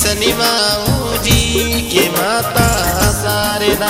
सनी माऊ जी के माता शारदा।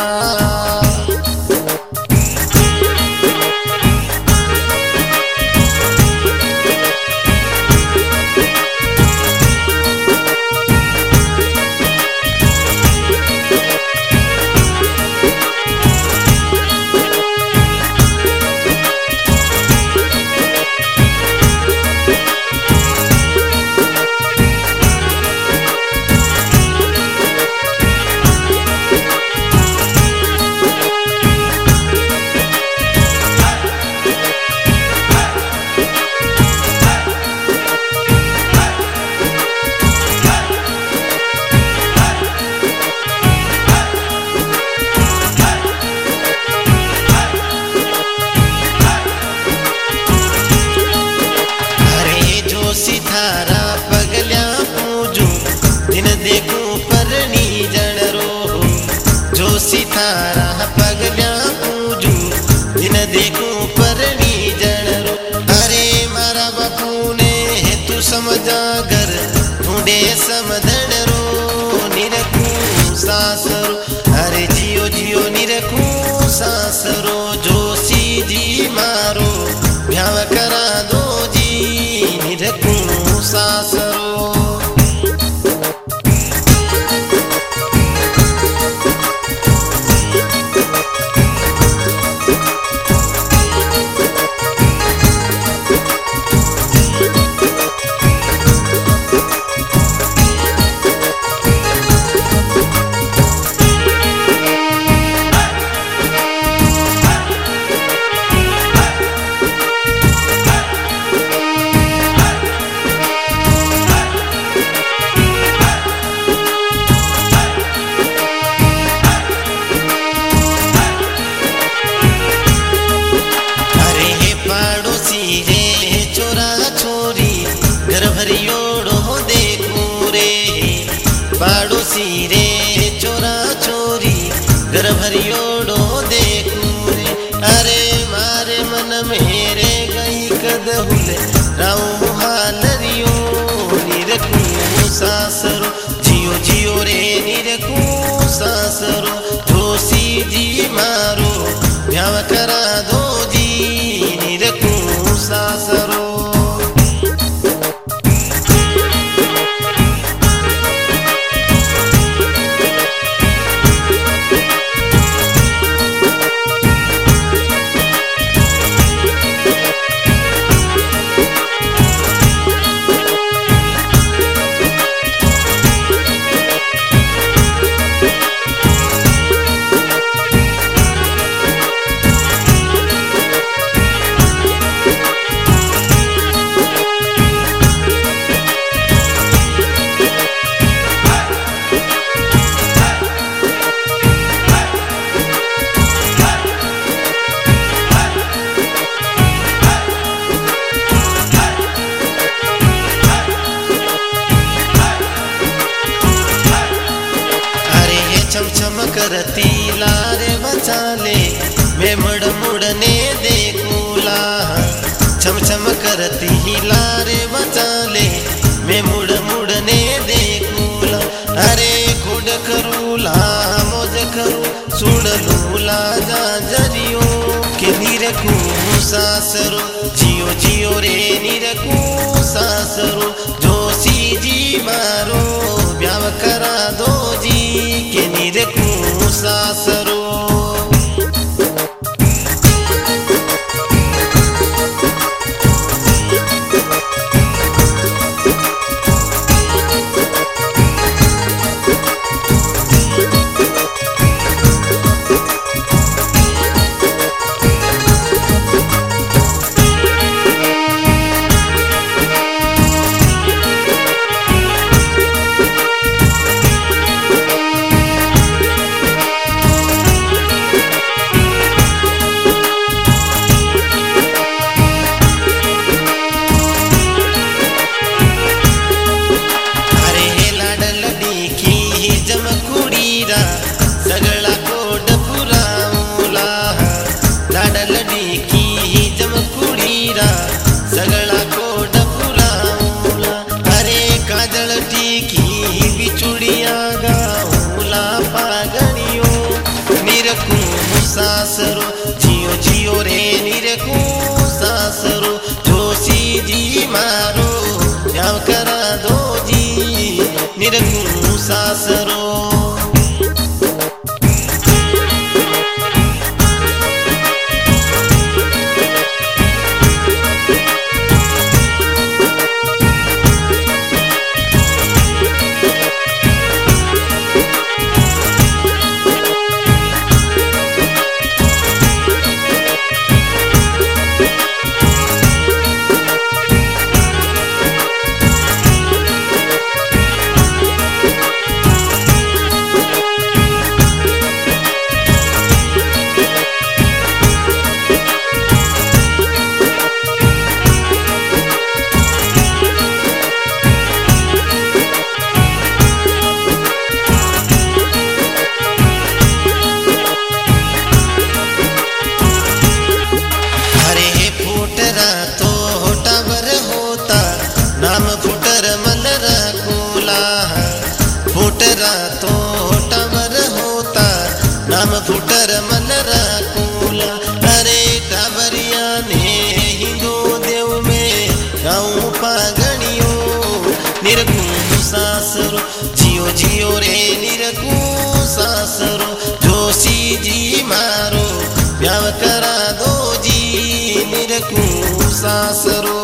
सासरो जियो जियो रे निरकू सासरो जोशी जी मारो ब्याह करा दो जी निरकू सासरो।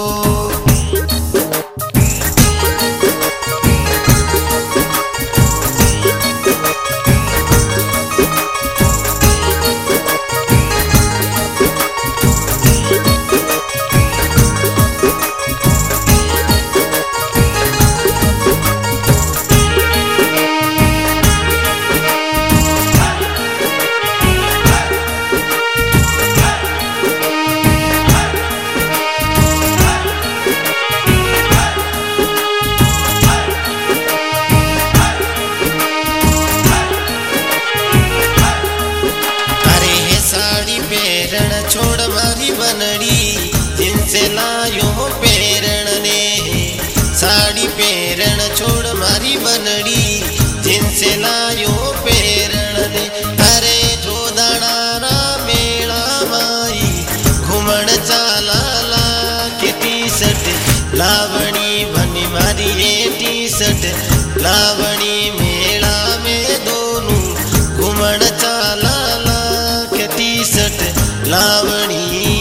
छोड़ मारी बनड़ी जिनसे लायो पेरण ने साड़ी पेरण छोड़ मारी बनड़ी जिनसे लायो पेरण ने। अरे जो दाणारा मेला माई घूमण चाला ला के टी-शर्ट लावणी बनी मारी ये टी-शर्ट लावणी मेला में दोनों घूमण चाला ला के टी-शर्ट लावणी।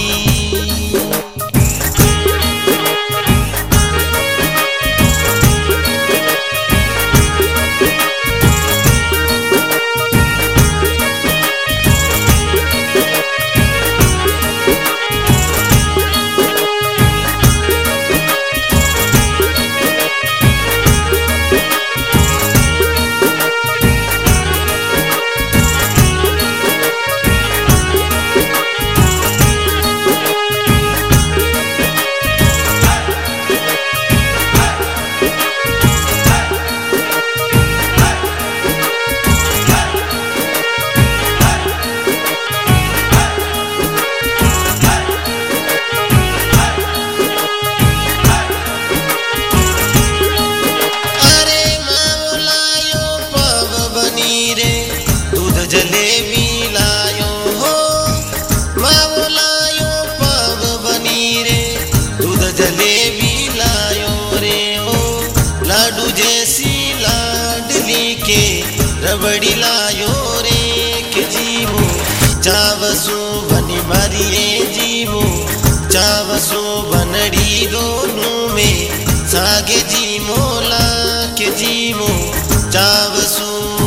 जलेबी लायो हो मावो लायो पाव बनी रे दूध जलेबी लायो रे हो लाडू जैसी लाडली के रबड़ी लायो रे के जीवो चावसू बनी मारी ये जीवो चावसू बनड़ी दोनों में सागे जी मोला के जीवो चावसू।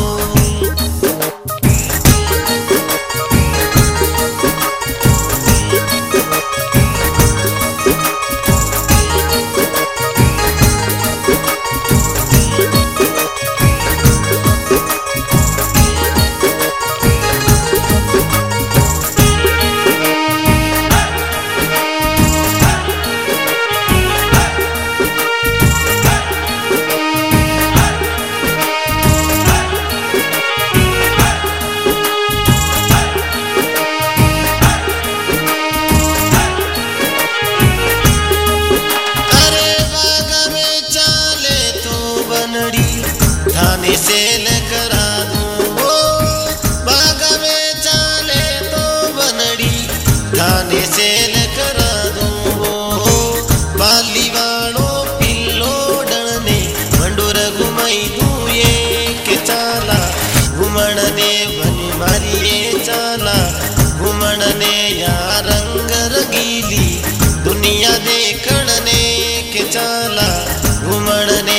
थाने से करा दूं वो बाग में चाले तो बनड़ी थाने से करा दूं वो बाली वालों पिल्लो डरने मंडोर घुमाई दूं ये के चाला घुमण ने बनी मारी ये चाला घुमण ने या रंग रंगीली दुनिया देखण ने के चाला घुमण ने।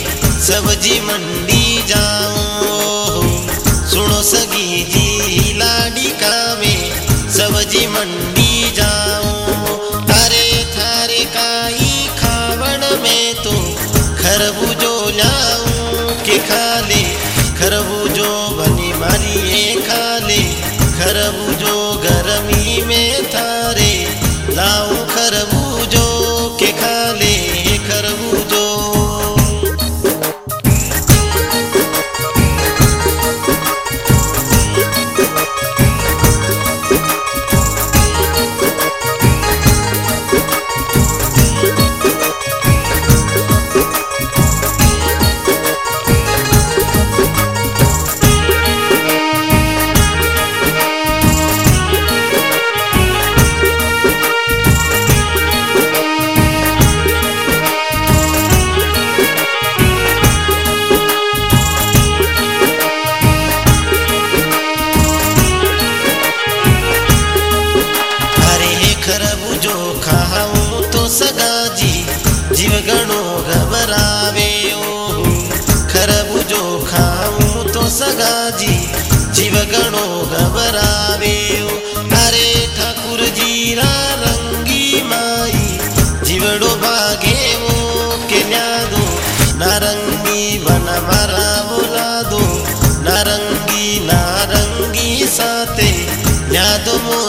सब्जी मंडी जाऊं सुनो सगी जी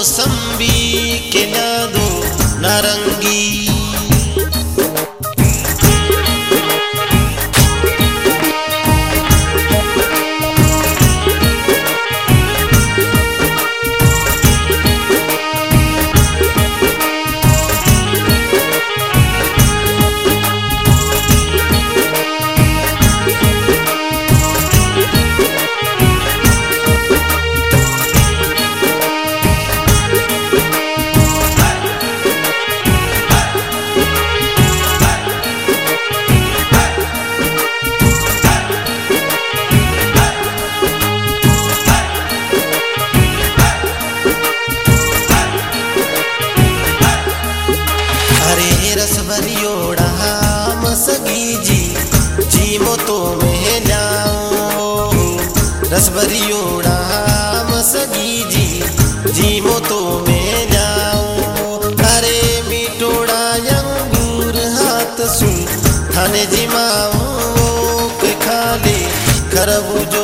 मोसंबी के ल्यादो नारंगी। रसभरियोड़ा मसगी जी मोतो में ल्याओ। रसभरियोड़ा मसगी जी मोतो में ल्याओ। अरे मिटोड़ा अंगूर हाथ सुन थाने जी माओ के खाले खरबूजो